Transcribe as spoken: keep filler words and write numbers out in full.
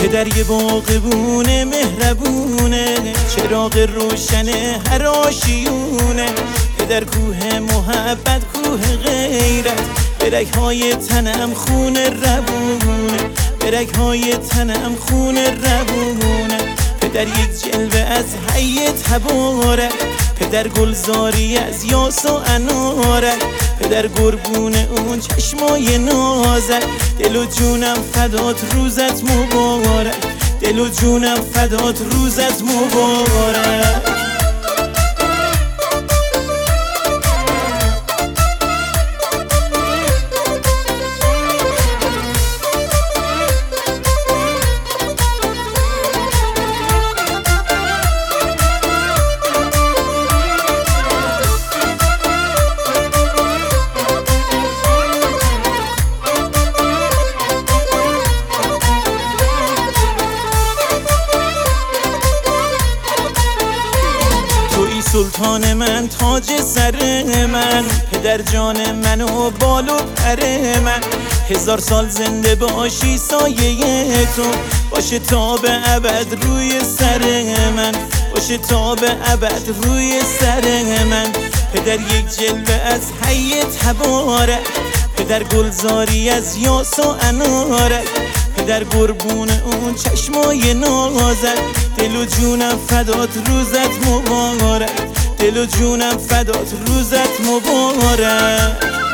پدر یه باغبونه مهربونه، چراغ روشن هر آشیونه. پدر کوه محبت، کوه غیرت، برگ‌های تنم خون روونه، برگ‌های تنم خون روونه. پدر یک جلوه از حی تبارک، پدر گلزاری از یاس و انارک، پدر قربون اون چشمای نازک. دل و جونم فدات روزت مبارک، دل و جونم فدات روزت مبارک. سلطان من، تاج سر من، پدر جان من و بال و پر من. هزار سال زنده باشی، سایه تو باشه تا به ابد روی سر من، باشه تا به ابد روی سر من. پدر یک جلوه از حی تبارک، پدر گلزاری از یاس و انارک، پدر قربون اون چشمای نازک. دل و جونم فدات روزت مبارک، دل و جونم فدات روزت مبارک.